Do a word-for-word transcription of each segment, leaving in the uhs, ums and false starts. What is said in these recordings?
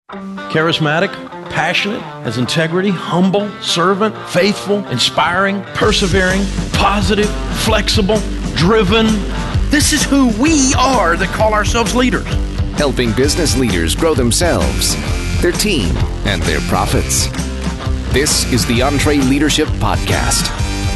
Charismatic, passionate, has integrity, humble, servant, faithful, inspiring, persevering, positive, flexible, driven. This is who we are that call ourselves leaders. Helping business leaders grow themselves, their team, and their profits. This is the EntreLeadership Podcast.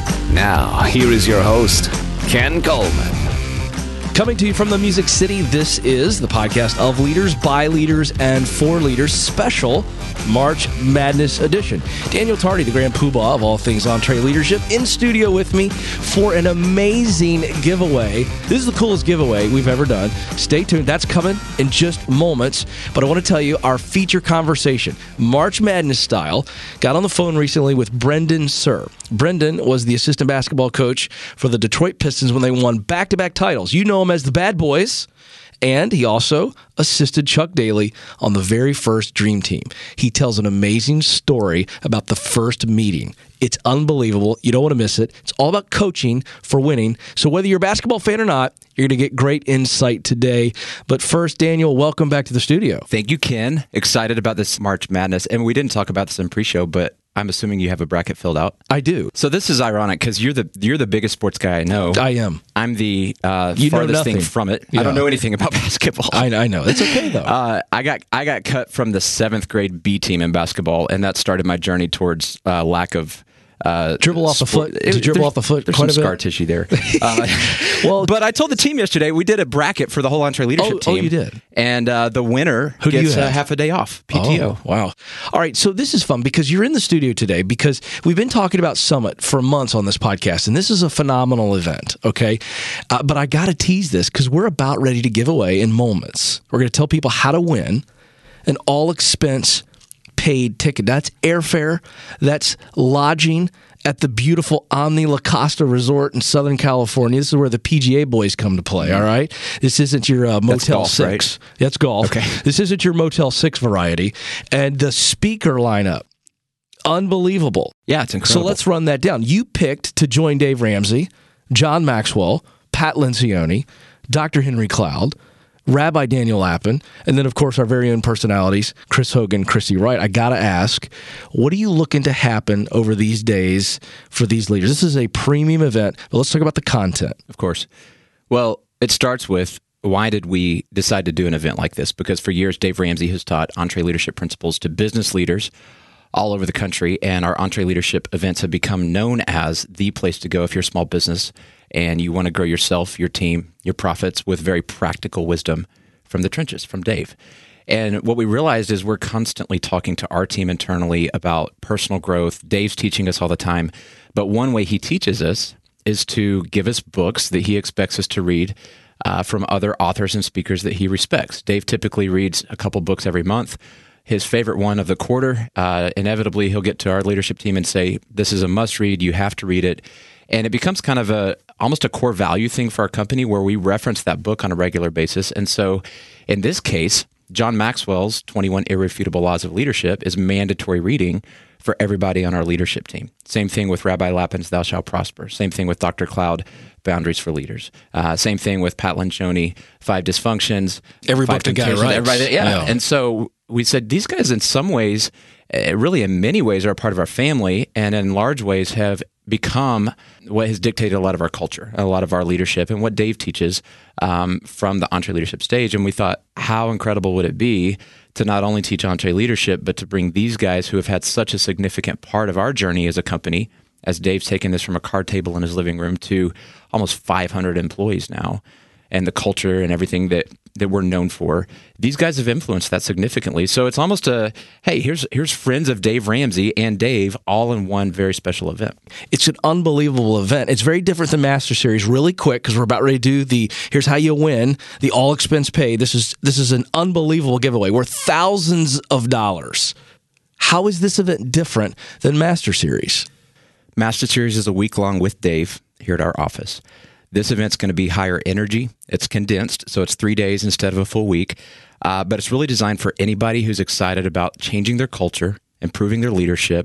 Now, here is your host, Ken Coleman. Coming to you from the Music City, this is the podcast of leaders, by leaders, and for leaders, special March Madness edition. Daniel Tardy, the grand poobah of all things EntreLeadership, in studio with me for an amazing giveaway. This is the coolest giveaway we've ever done. Stay tuned. That's coming in just moments. But I want to tell you our feature conversation, March Madness style. Got on the phone recently with Brendan Suhr. Brendan was the assistant basketball coach for the Detroit Pistons when they won back-to-back titles. You know him as the Bad Boys, and he also assisted Chuck Daly on the very first Dream Team. He tells an amazing story about the first meeting. It's unbelievable. You don't want to miss it. It's all about coaching for winning. So whether you're a basketball fan or not, you're going to get great insight today. But first, Daniel, welcome back to the studio. Thank you, Ken. Excited about this March Madness. And we didn't talk about this in pre-show, but I'm assuming you have a bracket filled out. I do. So this is ironic because you're the you're the biggest sports guy I know. I am. I'm the uh, you farthest know nothing. thing from it. Yeah. I don't know anything about basketball. I, I know. It's okay, though. Uh, I got I got cut from the seventh grade B team in basketball, and that started my journey towards uh, lack of Uh, dribble off the sport. foot. Did you dribble off the foot? There's quite some a bit? scar tissue there. Uh, well, but I told the team yesterday we did a bracket for the whole EntreLeadership oh, team. Oh, you did. And uh, the winner Who gets do you uh, have? half a day off. P T O. Oh, wow. All right. So this is fun because you're in the studio today because we've been talking about Summit for months on this podcast, and this is a phenomenal event. Okay, uh, but I got to tease this because we're about ready to give away in moments. We're going to tell people how to win an all expense paid ticket. That's airfare. That's lodging at the beautiful Omni La Costa Resort in Southern California. This is where the P G A boys come to play, all right? This isn't your uh, Motel That's golf, six. Right? That's golf. Okay. This isn't your Motel six variety. And the speaker lineup, unbelievable. Yeah, it's incredible. So let's run that down. You picked to join Dave Ramsey, John Maxwell, Pat Lencioni, Doctor Henry Cloud, Rabbi Daniel Lappin, and then, of course, our very own personalities, Chris Hogan, Chrissy Wright. I got to ask, what are you looking to happen over these days for these leaders? This is a premium event, but let's talk about the content. Of course. Well, it starts with, why did we decide to do an event like this? Because for years, Dave Ramsey has taught EntreLeadership principles to business leaders all over the country, and our EntreLeadership events have become known as the place to go if you're a small business and you want to grow yourself, your team, your profits with very practical wisdom from the trenches, from Dave. And what we realized is we're constantly talking to our team internally about personal growth. Dave's teaching us all the time. But one way he teaches us is to give us books that he expects us to read uh, from other authors and speakers that he respects. Dave typically reads a couple books every month. His favorite one of the quarter, uh, inevitably he'll get to our leadership team and say, this is a must read, you have to read it. And it becomes kind of a almost a core value thing for our company where we reference that book on a regular basis. And so in this case, John Maxwell's twenty-one Irrefutable Laws of Leadership is mandatory reading for everybody on our leadership team. Same thing with Rabbi Lappin's Thou Shalt Prosper. Same thing with Doctor Cloud, Boundaries for Leaders. Uh, same thing with Pat Lencioni, Five Dysfunctions. Every five book the guy Temptations, writes. everybody- yeah. Yeah. And so we said these guys in some ways, uh, really in many ways, are a part of our family, and in large ways have become what has dictated a lot of our culture, a lot of our leadership, and what Dave teaches um, from the EntreLeadership stage. And we thought, how incredible would it be to not only teach EntreLeadership, but to bring these guys who have had such a significant part of our journey as a company, as Dave's taken this from a card table in his living room to almost five hundred employees now, and the culture and everything that that we're known for. These guys have influenced that significantly. So it's almost a, hey, here's here's friends of Dave Ramsey and Dave all in one very special event. It's an unbelievable event. It's very different than Master Series. Really quick, because we're about ready to do the here's how you win, the all expense paid. This is this is an unbelievable giveaway. We're thousands of dollars. How is this event different than Master Series? Master Series is a week long with Dave here at our office. This event's going to be higher energy. It's condensed, so it's three days instead of a full week. Uh, but it's really designed for anybody who's excited about changing their culture, improving their leadership,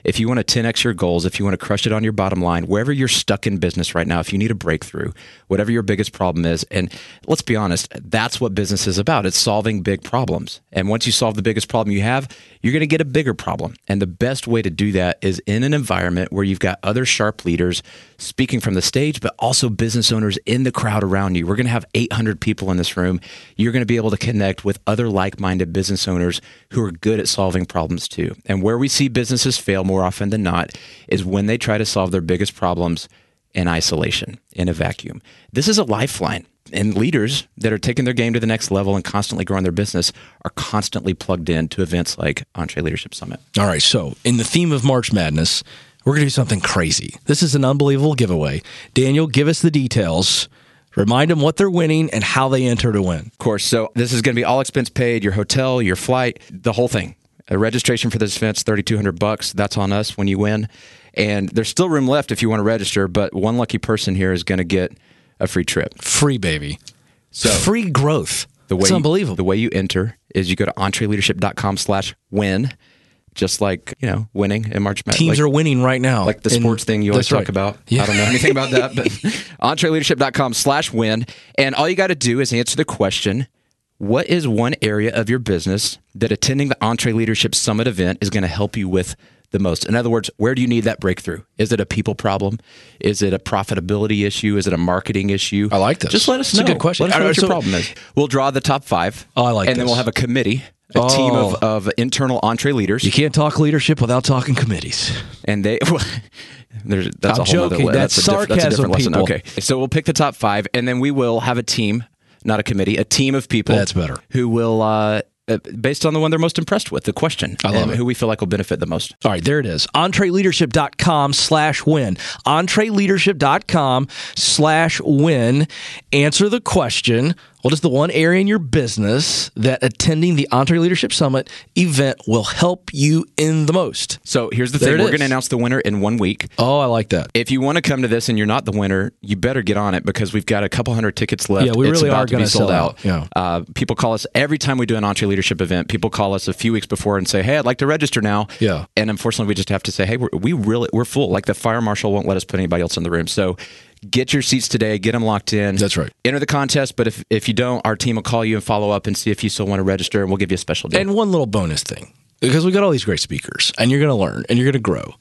if you want to ten X your goals, if you want to crush it on your bottom line, wherever you're stuck in business right now, if you need a breakthrough, whatever your biggest problem is, and let's be honest, that's what business is about. It's solving big problems. And once you solve the biggest problem you have, you're going to get a bigger problem. And the best way to do that is in an environment where you've got other sharp leaders speaking from the stage, but also business owners in the crowd around you. We're going to have eight hundred people in this room. You're going to be able to connect with other like-minded business owners who are good at solving problems too. And where we see businesses fail more often than not is when they try to solve their biggest problems in isolation, in a vacuum. This is a lifeline. And leaders that are taking their game to the next level and constantly growing their business are constantly plugged in to events like EntreLeadership Summit. All right, so in the theme of March Madness, we're going to do something crazy. This is an unbelievable giveaway. Daniel, give us the details. Remind them what they're winning and how they enter to win. Of course. So this is going to be all expense paid, your hotel, your flight, the whole thing. A registration for this event's thirty-two hundred bucks. That's on us when you win. And there's still room left if you want to register, but one lucky person here is going to get a free trip. Free, baby. So free growth. The way it's unbelievable. You, the way you enter is you go to entreleadership.com slash win, just like, you know, winning in March Madness. Teams like, are winning right now. Like the sports thing you always talk right. about. Yeah. I don't know anything about that, but entreleadership.com slash win. And all you got to do is answer the question, what is one area of your business that attending the EntreLeadership Summit event is going to help you with the most? In other words, where do you need that breakthrough? Is it a people problem? Is it a profitability issue? Is it a marketing issue? I like this. Just let us It's know. a good question. Let us know All what right, your so- problem is. We'll draw the top five. Oh, I like And then this. we'll have a committee, a Oh. team of, of internal Entre leaders. You can't talk leadership without talking committees. And they... Well, there's, that's I'm a whole joking. other, That's a diff- that's a sarcasm, different lesson. people. Okay. So we'll pick the top five, and then we will have a team, not a committee, a team of people. That's better. Who will... Uh, Uh, based on the one they're most impressed with, the question. I love and it. Who we feel like will benefit the most. All right, there it is. EntreLeadership.com slash win. EntreLeadership.com slash win. Answer the question, what is the one area in your business that attending the EntreLeadership Summit event will help you in the most? So here's the There thing. it We're is. going to announce the winner in one week. Oh, I like that. If you want to come to this and you're not the winner, you better get on it because we've got a couple hundred tickets left. Yeah, we It's really about are to be gonna sold sell out. out. Yeah. Uh, people call us every time we do an EntreLeadership event. People call us a few weeks before and say, "Hey, I'd like to register now." Yeah. And unfortunately, we just have to say, "Hey, we're, we really we're full." Like the fire marshal won't let us put anybody else in the room. So get your seats today. Get them locked in. That's right. Enter the contest. But if if you don't, our team will call you and follow up and see if you still want to register, and we'll give you a special deal. And one little bonus thing, because we got all these great speakers, and you're going to learn, and you're going to grow.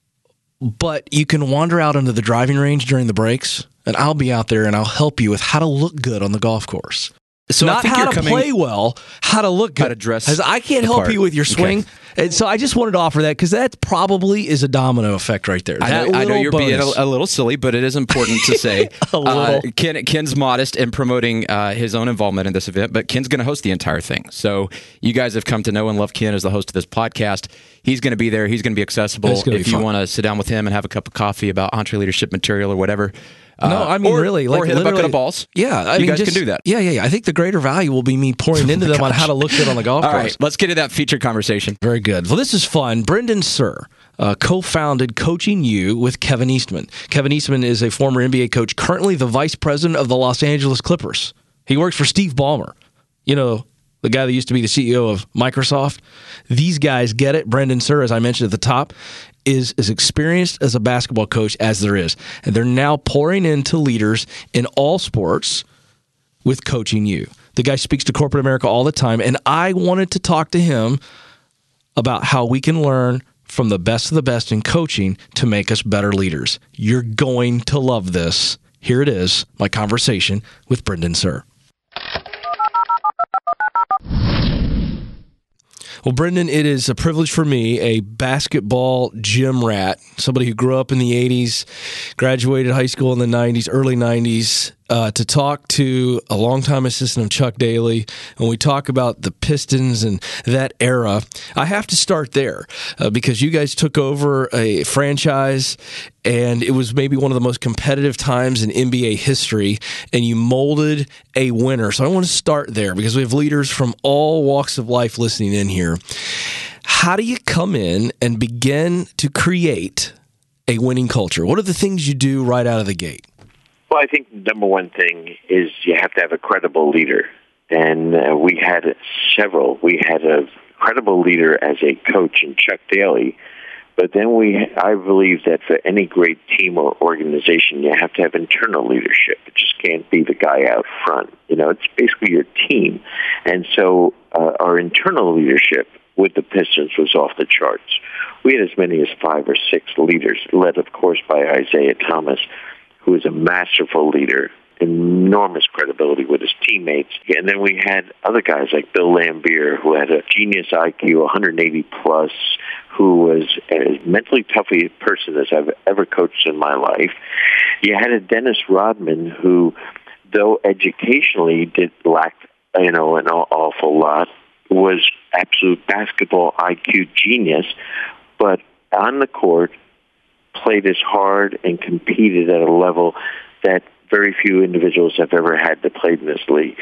But you can wander out into the driving range during the breaks, and I'll be out there, and I'll help you with how to look good on the golf course. So I Not think how you're to coming- play well, how to look good. How to dress 'Cause I can't the help part. you with your swing. Okay. And so I just wanted to offer that because that probably is a domino effect right there. I That know, I know little you're being bonus. a, a little silly, but it is important to say A little. Uh, Ken, Ken's modest in promoting uh, his own involvement in this event, but Ken's going to host the entire thing. So you guys have come to know and love Ken as the host of this podcast. He's going to be there. He's going to be accessible. It's gonna If be you fun. want to sit down with him and have a cup of coffee about EntreLeadership material or whatever. Uh, No, I mean or, really, like or hit a bucket literally- of balls. Yeah, I you mean, guys just- can do that. Yeah, yeah, yeah. I think the greater value will be me pouring into them on how to look good on the golf All course. right, let's get to that feature conversation. Very good. Well, this is fun. Brendan Suhr uh, co-founded Coaching You with Kevin Eastman. Kevin Eastman is a former N B A coach, currently the vice president of the Los Angeles Clippers. He works for Steve Ballmer, you know, the guy that used to be the C E O of Microsoft. These guys get it. Brendan Suhr, as I mentioned at the top, is as experienced as a basketball coach as there is. And they're now pouring into leaders in all sports with Coaching You. The guy speaks to corporate America all the time, and I wanted to talk to him about how we can learn from the best of the best in coaching to make us better leaders. You're going to love this. Here it is, my conversation with Brendan Suhr. Well, Brendan, it is a privilege for me, a basketball gym rat, somebody who grew up in the eighties, graduated high school in the nineties, early nineties, uh, to talk to a longtime assistant of Chuck Daly. When we talk about the Pistons and that era, I have to start there uh, because you guys took over a franchise and it was maybe one of the most competitive times in N B A history, and you molded a winner. So I want to start there because we have leaders from all walks of life listening in here. How do you come in and begin to create a winning culture? What are the things you do right out of the gate? Well, I think the number one thing is you have to have a credible leader. And uh, we had several. We had a credible leader as a coach in Chuck Daly, But then we, I believe that for any great team or organization, you have to have internal leadership. It just can't be the guy out front. You know, it's basically your team. And so uh, our internal leadership with the Pistons was off the charts. We had as many as five or six leaders, led, of course, by Isaiah Thomas, who is a masterful leader, enormous credibility with his teammates. And then we had other guys like Bill Laimbeer, who had a genius I Q, one hundred eighty plus, who was as mentally tough a person as I've ever coached in my life. You had a Dennis Rodman, who, though educationally did lack, you know, an awful lot, was absolute basketball I Q genius, but on the court played as hard and competed at a level that very few individuals have ever had to play in this league.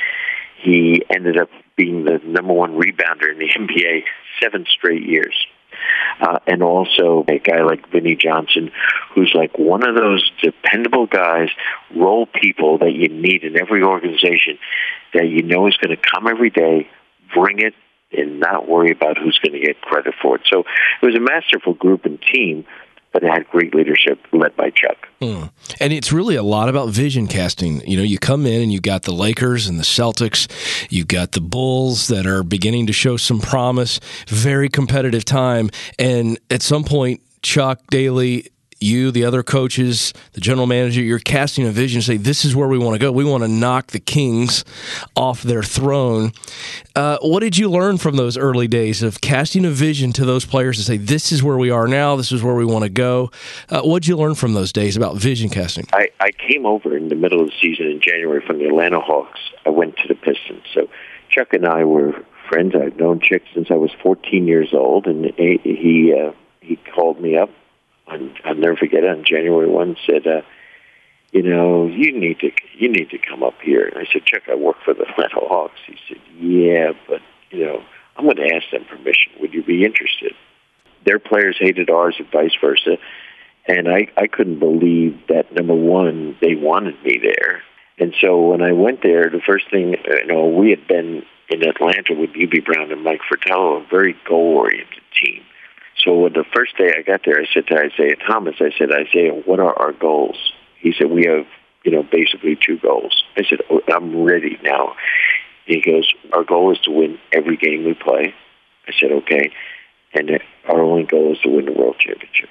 He ended up being the number one rebounder in the N B A seven straight years. Uh, and also a guy like Vinnie Johnson, who's like one of those dependable guys, role people that you need in every organization that you know is going to come every day, bring it, and not worry about who's going to get credit for it. So it was a masterful group and team, but it had great leadership led by Chuck. Mm. And it's really a lot about vision casting. You know, you come in and you got the Lakers and the Celtics. You've got the Bulls that are beginning to show some promise. Very competitive time. And at some point, Chuck Daly, you, the other coaches, the general manager, you're casting a vision to say, this is where we want to go. We want to knock the Kings off their throne. Uh, what did you learn from those early days of casting a vision to those players to say, this is where we are now, this is where we want to go? Uh, what did you learn from those days about vision casting? I, I came over in the middle of the season in January from the Atlanta Hawks. I went to the Pistons. So Chuck and I were friends. I've known Chuck since I was fourteen years old, and he he, uh, he called me up. I'll never forget it. On January first, said, uh, "You know, you need to you need to come up here." And I said, "Chuck, I work for the Atlanta Hawks." He said, "Yeah, but you know, I'm going to ask them permission. Would you be interested?" Their players hated ours, and vice versa. And I I couldn't believe that, number one, they wanted me there. And so when I went there, the first thing, you know, we had been in Atlanta with Hubie Brown and Mike Fratello, a very goal-oriented team. So the first day I got there, I said to Isaiah Thomas, I said, Isaiah, what are our goals? He said, we have, you know, basically two goals. I said, oh, I'm ready now. He goes, our goal is to win every game we play. I said, okay. And our only goal is to win the World Championship.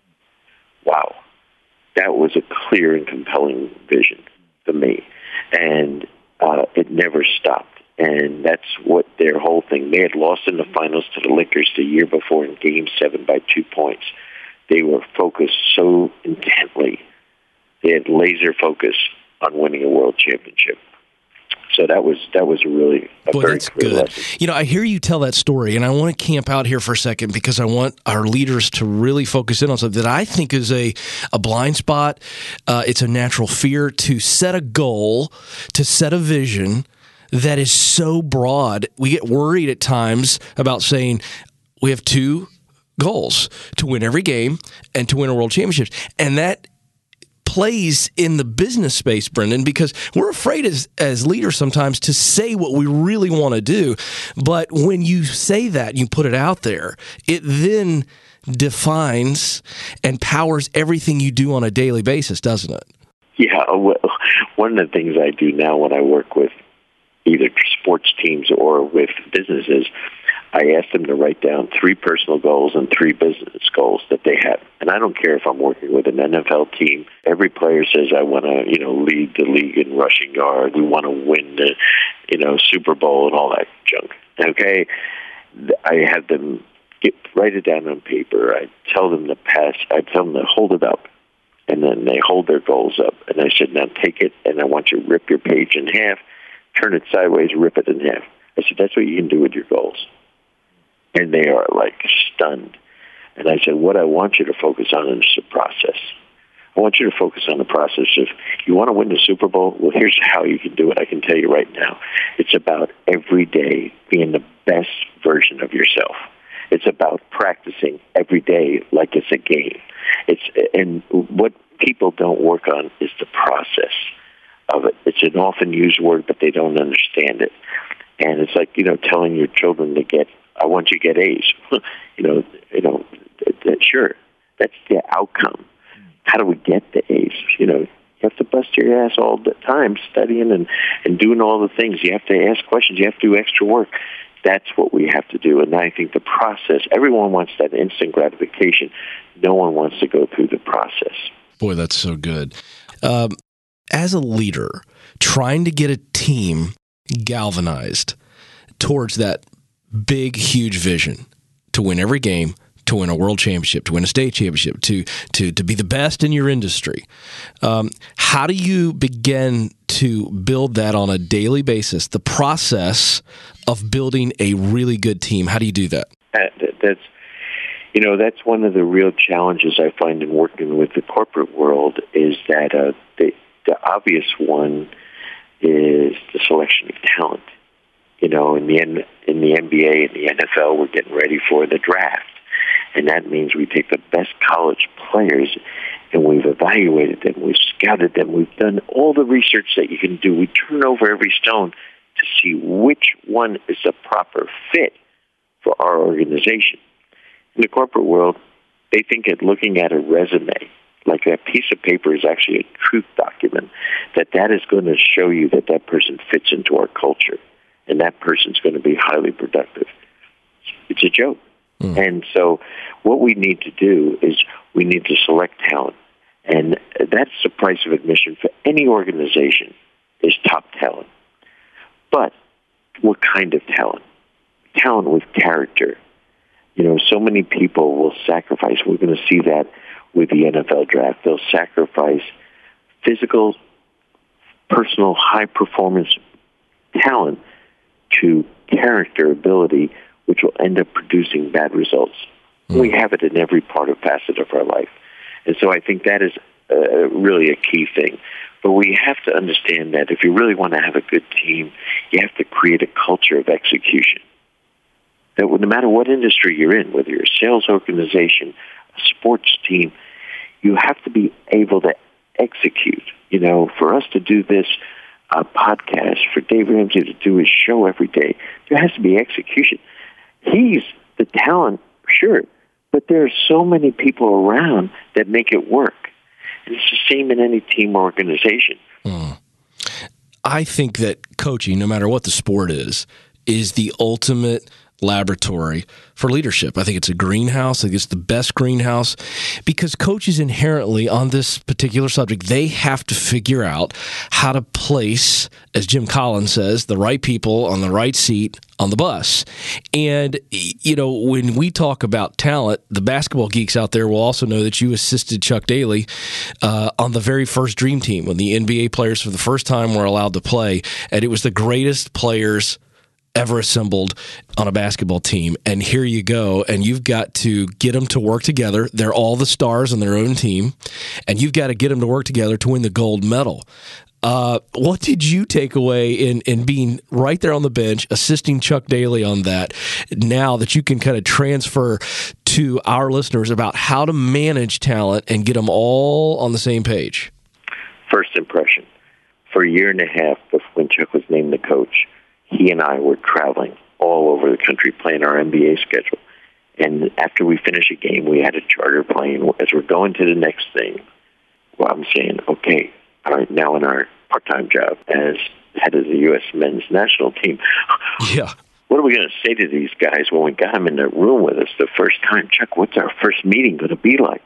Wow. That was a clear and compelling vision for me. And uh, it never stopped. And that's what their whole thing. They had lost in the finals to the Lakers the year before in Game seven by two points. They were focused so intently. They had laser focus on winning a world championship. So that was that was really a Boy, very that's clear good. lesson. You know, I hear you tell that story, and I want to camp out here for a second because I want our leaders to really focus in on something that I think is a, a blind spot. Uh, it's a natural fear to set a goal, to set a vision that is so broad. We get worried at times about saying we have two goals, to win every game and to win a world championship. And that plays in the business space, Brendan, because we're afraid as, as leaders sometimes to say what we really want to do. But when you say that, you put it out there, it then defines and powers everything you do on a daily basis, doesn't it? Yeah, well, one of the things I do now when I work with either sports teams or with businesses, I ask them to write down three personal goals and three business goals that they have. And I don't care if I'm working with an N F L team. Every player says, I want to, you know, lead the league in rushing yard. We want to win the, you know, Super Bowl and all that junk. Okay? I have them get, write it down on paper. I tell them to pass. I tell them to hold it up. And then they hold their goals up. And I said, now take it, and I want you to rip your page in half, turn it sideways, rip it in half. I said, that's what you can do with your goals. And they are, like, stunned. And I said, what I want you to focus on is the process. I want you to focus on the process. If you want to win the Super Bowl, well, here's how you can do it. I can tell you right now. It's about every day being the best version of yourself. It's about practicing every day like it's a game. It's and what people don't work on is the process of it. It's an often used word, but they don't understand it. And it's like, you know, telling your children to get, I want you to get A's. you know, you know, that, sure, that's the outcome. How do we get the A's? You know, you have to bust your ass all the time studying and, and doing all the things. You have to ask questions. You have to do extra work. That's what we have to do. And I think the process, everyone wants that instant gratification. No one wants to go through the process. Boy, that's so good. Um, as a leader, trying to get a team galvanized towards that big, huge vision to win every game, to win a world championship, to win a state championship, to to to be the best in your industry. Um, how do you begin to build that on a daily basis, the process of building a really good team? How do you do that? that that's, you know, that's one of the real challenges I find in working with the corporate world is that uh, the, the obvious one is the selection of talent. You know, in the N- in the N B A and the N F L, we're getting ready for the draft. And that means we take the best college players and we've evaluated them, we've scouted them, we've done all the research that you can do. We turn over every stone to see which one is the proper fit for our organization. In the corporate world, they think that looking at a resume, like that piece of paper is actually a truth document, that that is going to show you that that person fits into our culture and that person's going to be highly productive. It's a joke. Mm. And so what we need to do is we need to select talent. And that's the price of admission for any organization is top talent. But what kind of talent? Talent with character. You know, so many people will sacrifice. We're going to see that with the N F L draft. They'll sacrifice physical, personal, high-performance talent to character ability, which will end up producing bad results. Mm. We have it in every part of facet of our life. And so I think that is uh, really a key thing. But we have to understand that if you really want to have a good team, you have to create a culture of execution. That no matter what industry you're in, whether you're a sales organization, a sports team, you have to be able to execute. You know, for us to do this uh, podcast, for Dave Ramsey to do his show every day, there has to be execution. He's the talent, sure, but there are so many people around that make it work. And it's the same in any team or organization. Mm. I think that coaching, no matter what the sport is, is the ultimate laboratory for leadership. I think it's a greenhouse. I think it's the best greenhouse because coaches inherently on this particular subject, they have to figure out how to place, as Jim Collins says, the right people on the right seat on the bus. And, you know, when we talk about talent, the basketball geeks out there will also know that you assisted Chuck Daly uh, on the very first Dream Team when the N B A players for the first time were allowed to play. And it was the greatest players ever assembled on a basketball team. And here you go. And you've got to get them to work together. They're all the stars on their own team. And you've got to get them to work together to win the gold medal. Uh, what did you take away in, in being right there on the bench, assisting Chuck Daly on that, now that you can kind of transfer to our listeners about how to manage talent and get them all on the same page? First impression. For a year and a half before when Chuck was named the coach, he and I were traveling all over the country playing our N B A schedule. And after we finish a game, we had a charter plane. As we're going to the next thing, well, I'm saying, okay, all right, now in our part-time job as head of the U S men's national team, yeah, what are we going to say to these guys when we got them in the room with us the first time? Chuck, what's our first meeting going to be like?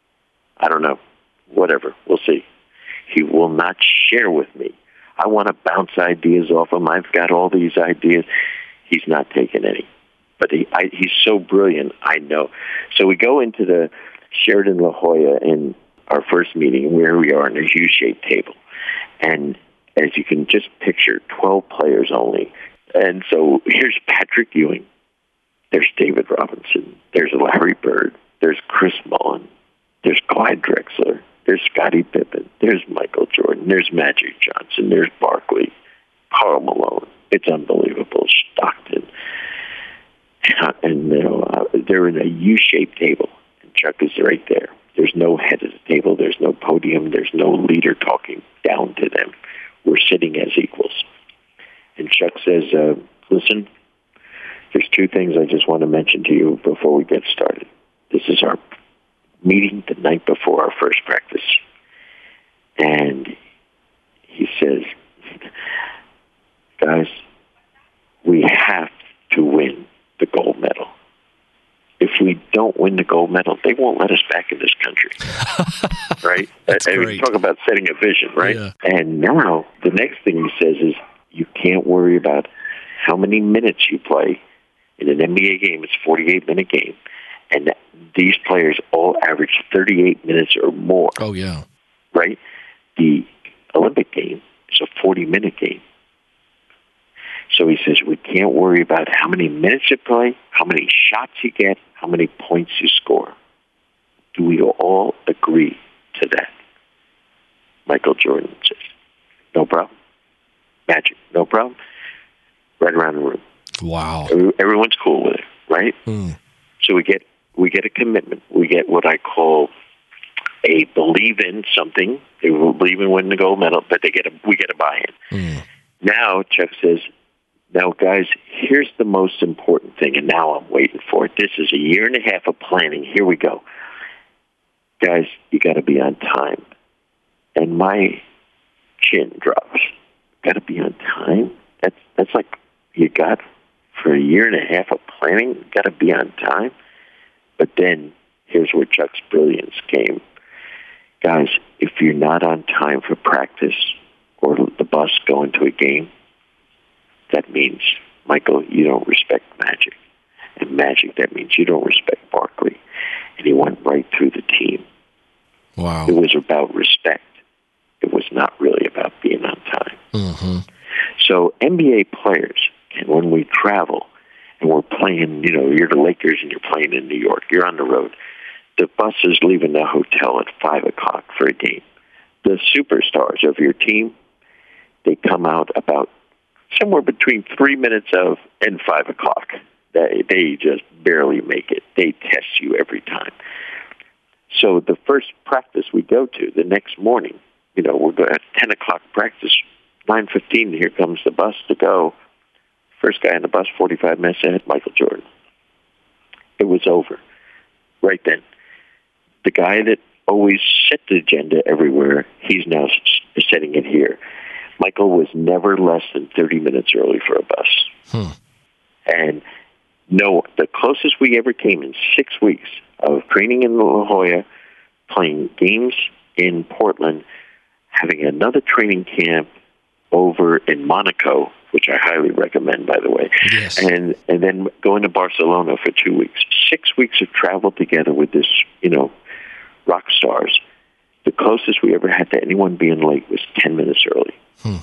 I don't know. Whatever. We'll see. He will not share with me. I want to bounce ideas off him. I've got all these ideas. He's not taking any. But he, I, he's so brilliant, I know. So we go into the Sheraton La Jolla in our first meeting where we are in a U-shaped table. And as you can just picture, twelve players only. And so here's Patrick Ewing. There's David Robinson. There's Larry Bird. There's Chris Mullin. There's Clyde Drexler. There's Scottie Pippen. There's Michael Jordan. There's Magic Johnson. There's Barkley. Karl Malone. It's unbelievable. Stockton. And you know, uh, they're in a U-shaped table. And Chuck is right there. There's no head of the table. There's no podium. There's no leader talking down to them. We're sitting as equals. And Chuck says, uh, listen, there's two things I just want to mention to you before we get started. This is our meeting the night before our first practice. And he says, guys, we have to win the gold medal. If we don't win the gold medal, they won't let us back in this country. Right? That's I mean, great. talk about setting a vision, right? Yeah. And now the next thing he says is, you can't worry about how many minutes you play. In an N B A game, it's a forty-eight minute game. And these players all average thirty-eight minutes or more. Oh, yeah. Right? The Olympic game is a forty minute game. So he says, we can't worry about how many minutes you play, how many shots you get, how many points you score. Do we all agree to that? Michael Jordan says, no problem. Magic, no problem. Right around the room. Wow. Everyone's cool with it, right? Mm. So we get we get a commitment. We get what I call a believe in something. They will believe in winning the gold medal, but they get a we get a buy-in. Mm. Now Chuck says, now guys, here's the most important thing, and now I'm waiting for it. This is a year and a half of planning. Here we go. Guys, you got to be on time. And my chin drops. Got to be on time? That's that's like you got for a year and a half of planning, got to be on time. But then here's where Chuck's brilliance came. Guys, if you're not on time for practice or the bus going to a game, that means, Michael, you don't respect Magic. And Magic, that means you don't respect Barkley. And he went right through the team. Wow. It was about respect. It was not really about being on time. Mm-hmm. So N B A players, and when we travel and we're playing, you know, you're the Lakers and you're playing in New York, you're on the road. The bus is leaving the hotel at five o'clock for a game. The superstars of your team, they come out about somewhere between three minutes of and five o'clock. They, they just barely make it. They test you every time. So the first practice we go to the next morning, you know, we're going at ten o'clock practice, nine fifteen, here comes the bus to go. First guy on the bus, forty-five minutes ahead, Michael Jordan. It was over right then. The guy that always set the agenda everywhere, he's now setting it here. Michael was never less than thirty minutes early for a bus. Hmm. And no, the closest we ever came in six weeks of training in La Jolla, playing games in Portland, having another training camp over in Monaco, which I highly recommend, by the way, Yes. and and then going to Barcelona for two weeks. Six weeks of travel together with this, you know, rock stars. The closest we ever had to anyone being late was ten minutes early. Hmm.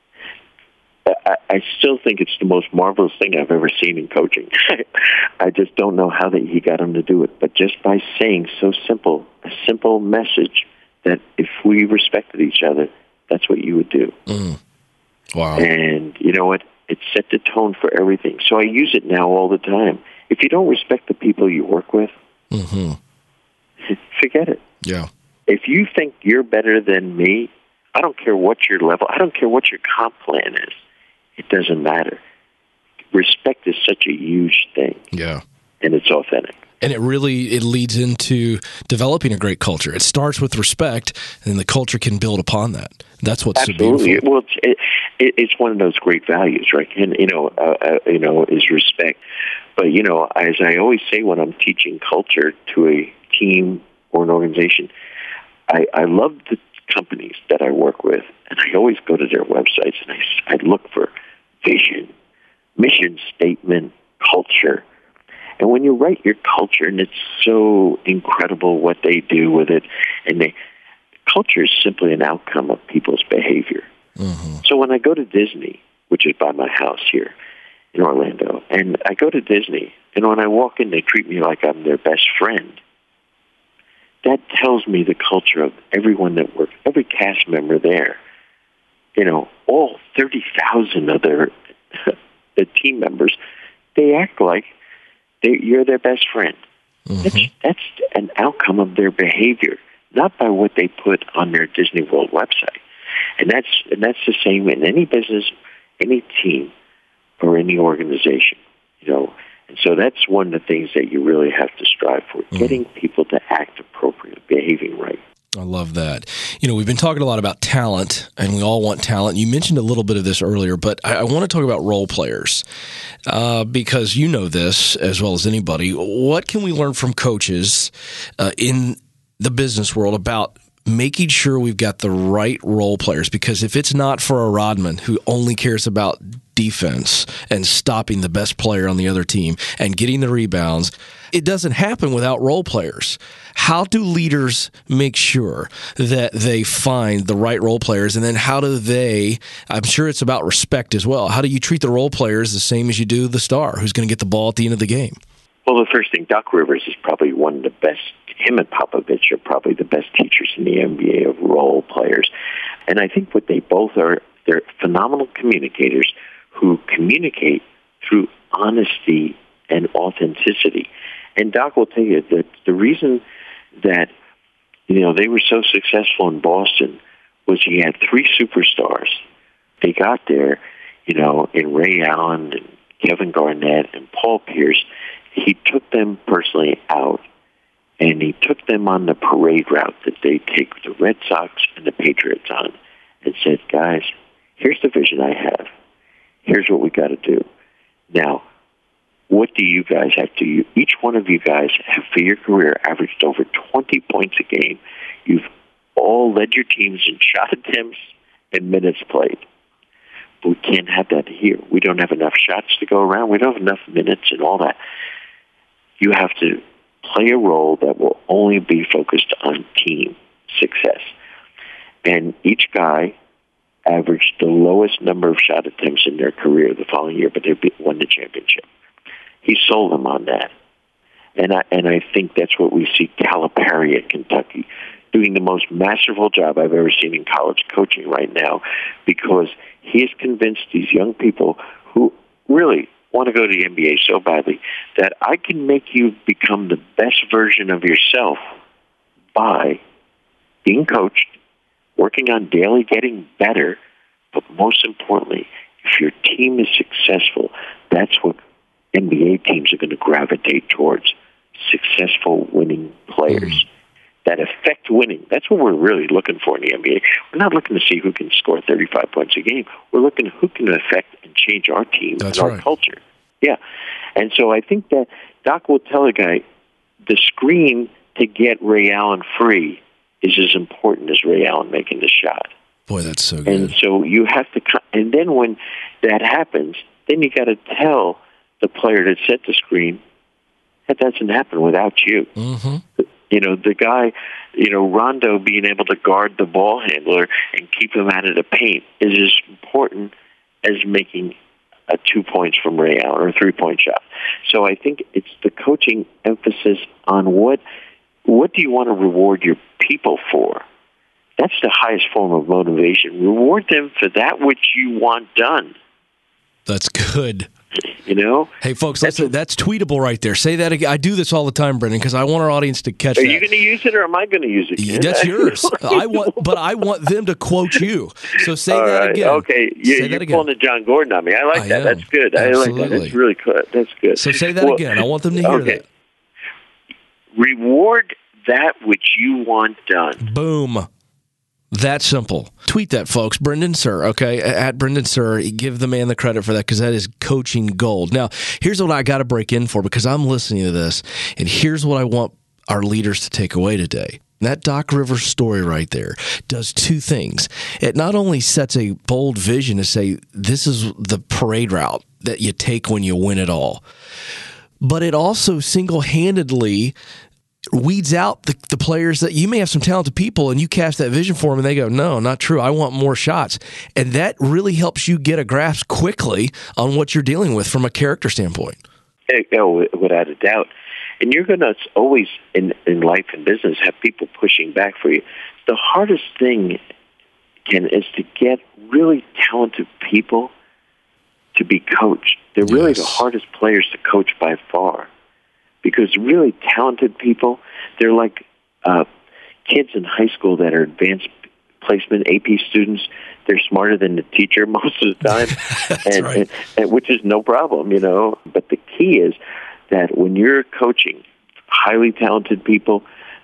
I, I still think it's the most marvelous thing I've ever seen in coaching. I just don't know how that he got him to do it. But just by saying so simple, a simple message that if we respected each other, that's what you would do. Mm. Wow. And you know what? It set the tone for everything. So I use it now all the time. If you don't respect the people you work with, Mm-hmm. forget it. Yeah. If you think you're better than me, I don't care what your level, I don't care what your comp plan is. It doesn't matter. Respect is such a huge thing, Yeah. and it's authentic. And it really it leads into developing a great culture. It starts with respect, and then the culture can build upon that. That's what's so Absolutely. beautiful. Well, it's, it, it's one of those great values, right? And you know, uh, uh, you know, is respect. But you know, as I always say when I'm teaching culture to a team or an organization, I, I love the companies that I work with, and I always go to their websites and I, I look for vision, mission statement, culture. And when you write your culture, and it's so incredible what they do with it, and they, culture is simply an outcome of people's behavior. Mm-hmm. So when I go to Disney, which is by my house here in Orlando, and I go to Disney, and when I walk in, they treat me like I'm their best friend. That tells me the culture of everyone that works, every cast member there. You know, all thirty thousand of their the team members, they act like they, you're their best friend. Mm-hmm. That's, that's an outcome of their behavior, not by what they put on their Disney World website. And that's and that's the same in any business, any team, or any organization. You know, and so that's one of the things that you really have to strive for: mm-hmm. getting people to act appropriately, behaving right. I love that. You know, we've been talking a lot about talent, and we all want talent. You mentioned a little bit of this earlier, but I, I want to talk about role players uh, because you know this as well as anybody. What can we learn from coaches uh, in the business world about making sure we've got the right role players? Because if it's not for a Rodman who only cares about defense and stopping the best player on the other team and getting the rebounds, it doesn't happen without role players. How do leaders make sure that they find the right role players? And then how do they, I'm sure it's about respect as well. How do you treat the role players the same as you do the star who's going to get the ball at the end of the game? Well, the first thing, Doc Rivers is probably one of the best. Him and Popovich are probably the best teachers in the N B A of role players. And I think what they both are, they're phenomenal communicators who communicate through honesty and authenticity. And Doc will tell you that the reason that, you know, they were so successful in Boston was he had three superstars. They got there, you know, in Ray Allen and Kevin Garnett and Paul Pierce. He took them personally out, and he took them on the parade route that they take the Red Sox and the Patriots on and said, guys, here's the vision I have. Here's what we got to do. Now, what do you guys have to do? Each one of you guys have, for your career, averaged over twenty points a game. You've all led your teams in shot attempts and minutes played. But we can't have that here. We don't have enough shots to go around. We don't have enough minutes and all that. You have to play a role that will only be focused on team success. And each guy averaged the lowest number of shot attempts in their career the following year, but they won the championship. He sold them on that. And I, and I think that's what we see Calipari at Kentucky doing the most masterful job I've ever seen in college coaching right now, because he has convinced these young people who really want to go to the N B A so badly that I can make you become the best version of yourself by being coached, working on daily getting better, but most importantly, if your team is successful, that's what N B A teams are going to gravitate towards, successful winning players mm. that affect winning. That's what we're really looking for in the N B A. We're not looking to see who can score thirty-five points a game. We're looking at who can affect and change our team That's and our right. culture. Yeah. And so I think that Doc will tell a guy, the screen to get Ray Allen free is as important as Ray Allen making the shot. Boy, that's so good. And so you have to, and then when that happens, then you got to tell the player that set the screen, that doesn't happen without you. Mm-hmm. You know, the guy, you know, Rondo being able to guard the ball handler and keep him out of the paint is as important as making a two points from Ray Allen or a three-point shot. So I think it's the coaching emphasis on what what do you want to reward your people for? That's the highest form of motivation. Reward them for that which you want done. That's good. You know? Hey, folks, that's, that's, that's tweetable right there. Say that again. I do this all the time, Brendan, because I want our audience to catch Are that. you going to use it, or am I going to use it? Yeah, that's yours. I want, but I want them to quote you. So say all that right. again. Okay, you, say you're that again. pulling a John Gordon on me. I like I that. am. That's good. Absolutely. I like that. That's really good. That's good. So say that well, again. I want them to hear okay. that. Reward that which you want done. Boom. That simple. Tweet that, folks. Brendan Suhr, okay? At Brendan Suhr. Give the man the credit for that, because that is coaching gold. Now, here's what I got to break in for, because I'm listening to this, and here's what I want our leaders to take away today. That Doc Rivers story right there does two things. It not only sets a bold vision to say, this is the parade route that you take when you win it all, but it also single-handedly weeds out the, the players that you may have some talented people, and you cast that vision for them, and they go, no, not true. I want more shots. And that really helps you get a grasp quickly on what you're dealing with from a character standpoint. Oh, without a doubt. And you're going to always, in, in life and business, have people pushing back for you. The hardest thing, Ken, is to get really talented people to be coached. They're Yes. really the hardest players to coach by far. Because really talented people, they're like uh, kids in high school that are advanced placement A P students. They're smarter than the teacher most of the time, That's and, right. and, and which is no problem, you know. But the key is that when you're coaching highly talented people,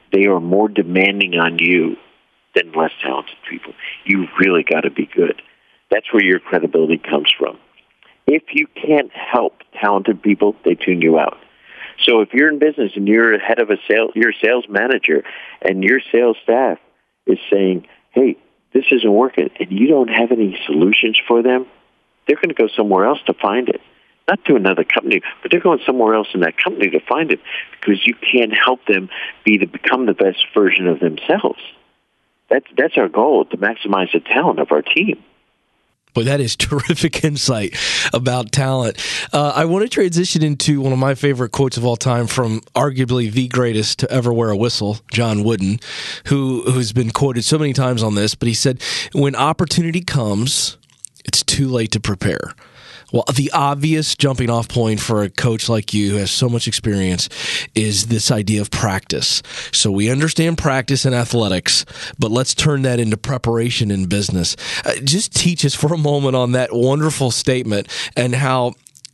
they are more demanding on you than less talented people. You really got to be good. That's where your credibility comes from. If you can't help talented people, they tune you out. So if you're in business and you're head of a sales, you're a sales manager, and your sales staff is saying, hey, this isn't working, and you don't have any solutions for them, they're going to go somewhere else to find it. Not to another company, but they're going somewhere else in that company to find it because you can't help them be to become the best version of themselves. That's, that's our goal, to maximize the talent of our team. Boy, that is terrific insight about talent. Uh, I want to transition into one of my favorite quotes of all time from arguably the greatest to ever wear a whistle, John Wooden, who who's been quoted so many times on this, but he said, when opportunity comes, it's too late to prepare. Well, the obvious jumping off point for a coach like you who has so much experience is this idea of practice. So we understand practice in athletics, but let's turn that into preparation in business. Uh, just teach us for a moment on that wonderful statement and how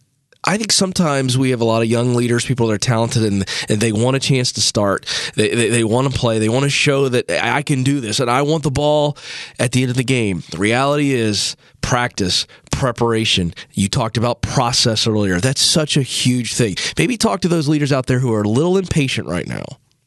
I think sometimes we have a lot of young leaders, people that are talented, and, and they want a chance to start. They, they, they want to play. They want to show that I can do this, and I want the ball at the end of the game. The reality is practice, preparation. You talked about process earlier. That's such a huge thing. Maybe talk to those leaders out there who are a little impatient right now.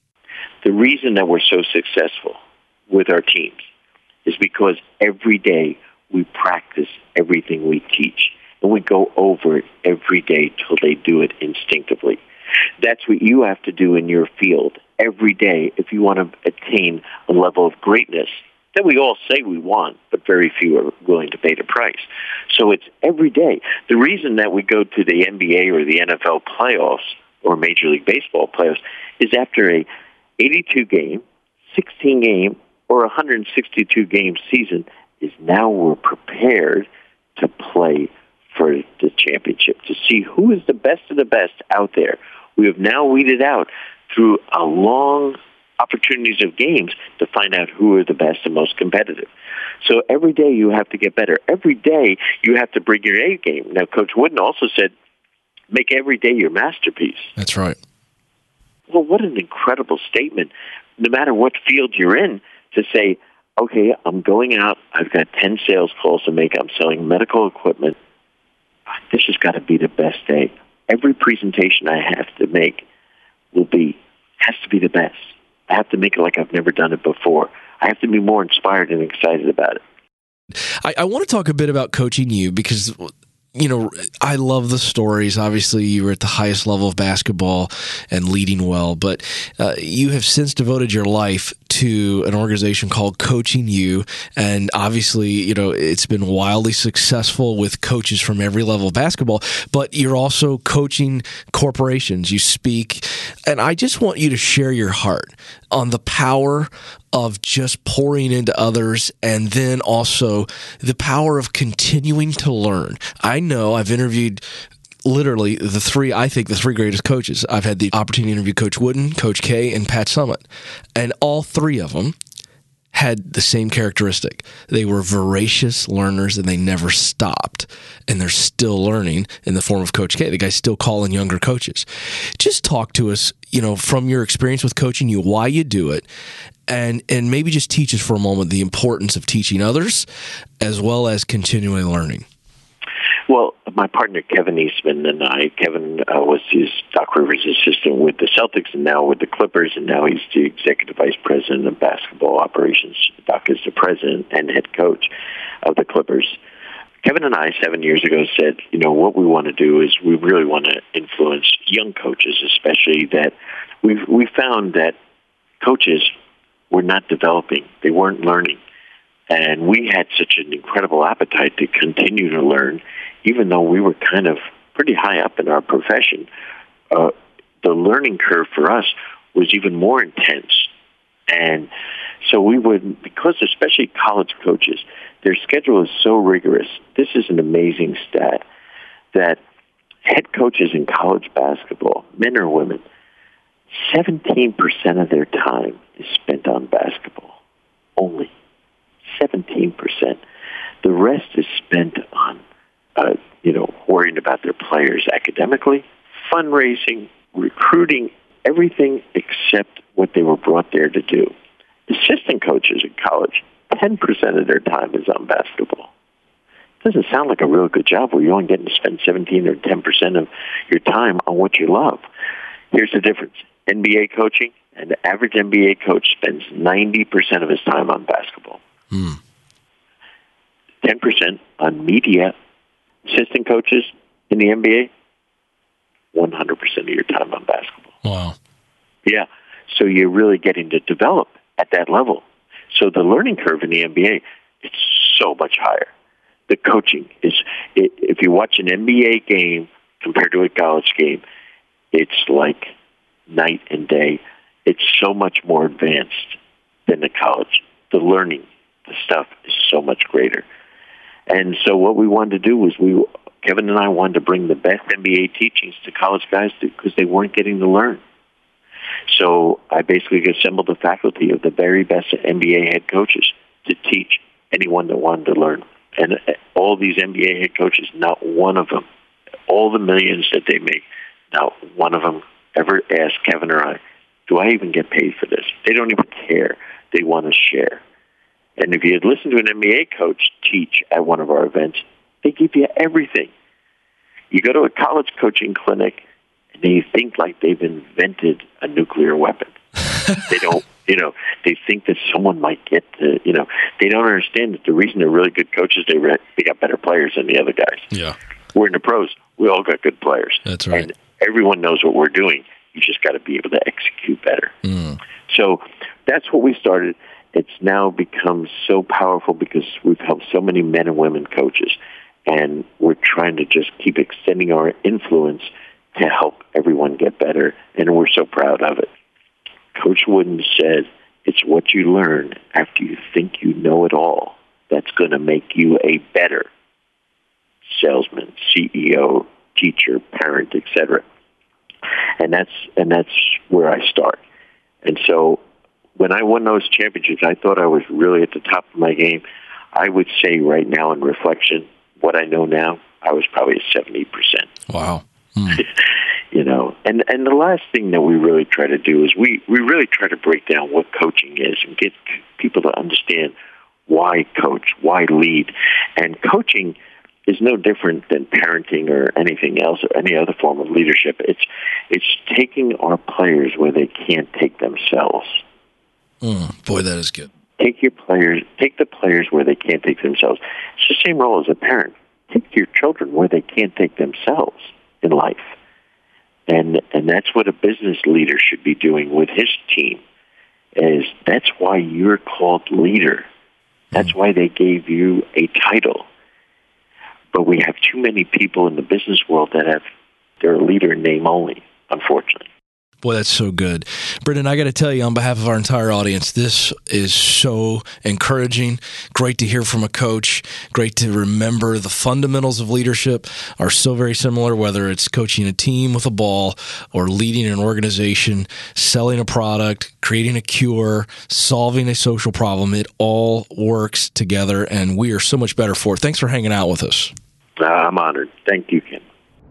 The reason that we're so successful with our teams is because every day we practice everything we teach. And we go over it every day till they do it instinctively. That's what you have to do in your field every day if you want to attain a level of greatness that we all say we want, but very few are willing to pay the price. So it's every day. The reason that we go to the N B A or the N F L playoffs or Major League Baseball playoffs is after a eighty-two game, sixteen game, or one hundred sixty-two game season is now we're prepared to play for the championship, to see who is the best of the best out there. We have now weeded out through a long opportunities of games to find out who are the best and most competitive. So every day you have to get better. Every day you have to bring your A game. Now, Coach Wooden also said, make every day your masterpiece. That's right. Well, what an incredible statement, no matter what field you're in, to say, okay, I'm going out, I've got ten sales calls to make, I'm selling medical equipment. This has got to be the best day. Every presentation I have to make will be, has to be the best. I have to make it like I've never done it before. I have to be more inspired and excited about it. I, I want to talk a bit about Coaching U because, you know, I love the stories. Obviously, you were at the highest level of basketball and leading well, but uh, you have since devoted your life to an organization called Coaching U, and obviously, you know, it's been wildly successful with coaches from every level of basketball, but you're also coaching corporations. You speak, and I just want you to share your heart on the power of just pouring into others, and then also the power of continuing to learn. I know I've interviewed literally the three, I think the three greatest coaches. I've had the opportunity to interview Coach Wooden, Coach K, and Pat Summitt. And all three of them had the same characteristic. They were voracious learners and they never stopped. And they're still learning in the form of Coach K. The guy's still calling younger coaches. Just talk to us, you know, from your experience with Coaching U, why you do it, and and maybe just teach us for a moment the importance of teaching others as well as continually learning. Well, my partner Kevin Eastman and I, Kevin uh, was his Doc Rivers assistant with the Celtics and now with the Clippers, and now he's the executive vice president of basketball operations. Doc is the president and head coach of the Clippers. Kevin and I, seven years ago, said, you know, what we want to do is we really want to influence young coaches, especially that we've we found that coaches were not developing. They weren't learning. And we had such an incredible appetite to continue to learn, even though we were kind of pretty high up in our profession. Uh, the learning curve for us was even more intense. And so we would, because especially college coaches, their schedule is so rigorous. This is an amazing stat that head coaches in college basketball, men or women, seventeen percent of their time is spent on basketball. Only seventeen percent. The rest is spent on, uh, you know, worrying about their players academically, fundraising, recruiting, everything except what they were brought there to do. Assistant coaches in college, ten percent of their time is on basketball. Doesn't sound like a real good job where you're only getting to spend seventeen or ten percent of your time on what you love. Here's the difference. N B A coaching, and the average N B A coach spends ninety percent of his time on basketball. Hmm. ten percent on media. Assistant coaches in the N B A, one hundred percent of your time on basketball. Wow. Yeah. So you're really getting to develop at that level. So the learning curve in the N B A, it's so much higher. The coaching is, if you watch an N B A game compared to a college game, it's like night and day. It's so much more advanced than the college. The learning, the stuff is so much greater. And so what we wanted to do was we, Kevin and I wanted to bring the best N B A teachings to college guys because they weren't getting to learn. So I basically assembled a faculty of the very best N B A head coaches to teach anyone that wanted to learn. And all these N B A head coaches, not one of them, all the millions that they make, not one of them ever asked Kevin or I, do I even get paid for this? They don't even care. They want to share. And if you had listened to an N B A coach teach at one of our events, they give you everything. You go to a college coaching clinic, and they think like they've invented a nuclear weapon. They don't, you know, they think that someone might get to, you know, they don't understand that the reason they're really good coaches, they re- they got better players than the other guys. Yeah. We're in the pros. We all got good players. That's right. And everyone knows what we're doing. You just got to be able to execute better. Mm. So that's what we started. It's now become so powerful because we've helped so many men and women coaches, and we're trying to just keep extending our influence to help everyone get better, and we're so proud of it. Coach Wooden said, it's what you learn after you think you know it all that's going to make you a better salesman, C E O, teacher, parent, et cetera. And that's and that's where I start. And so when I won those championships, I thought I was really at the top of my game. I would say right now in reflection, what I know now, I was probably seventy percent. Wow. Hmm. You know, and, and the last thing that we really try to do is we, we really try to break down what coaching is and get people to understand why coach, why lead. And coaching is no different than parenting or anything else or any other form of leadership. It's it's taking our players where they can't take themselves. Mm, boy, that is good. Take your players, take the players where they can't take themselves. It's the same role as a parent. Take your children where they can't take themselves in life. And and that's what a business leader should be doing with his team. Is that's why you're called leader. That's mm. why they gave you a title. But we have too many people in the business world that have their leader in name only, unfortunately. Boy, that's so good. Brendan, I got to tell you on behalf of our entire audience, this is so encouraging. Great to hear from a coach. Great to remember the fundamentals of leadership are so very similar, whether it's coaching a team with a ball or leading an organization, selling a product, creating a cure, solving a social problem. It all works together, and we are so much better for it. Thanks for hanging out with us. Uh, I'm honored. Thank you, Ken.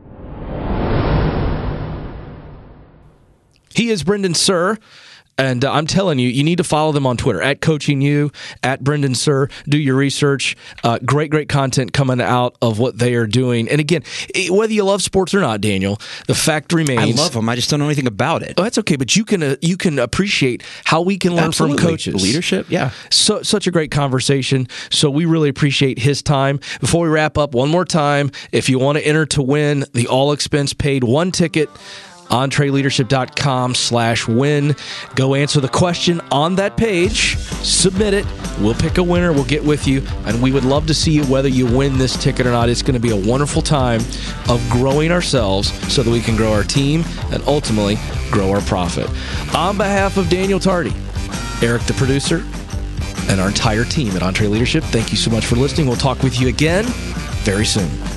He is Brendan Suhr, and uh, I'm telling you, you need to follow them on Twitter, at CoachingU, at Brendan Suhr. Do your research. Uh, great, great content coming out of what they are doing. And again, whether you love sports or not, Daniel, the fact remains... I love them. I just don't know anything about it. Oh, that's okay, but you can uh, you can appreciate how we can learn Absolutely. from coaches. Leadership, yeah. So, such a great conversation. So we really appreciate his time. Before we wrap up, one more time, if you want to enter to win the all-expense-paid one ticket... EntreLeadership.com slash win. Go answer the question on that page. Submit it. We'll pick a winner. We'll get with you. And we would love to see you whether you win this ticket or not. It's going to be a wonderful time of growing ourselves so that we can grow our team and ultimately grow our profit. On behalf of Daniel Tardy, Eric the producer, and our entire team at EntreLeadership, thank you so much for listening. We'll talk with you again very soon.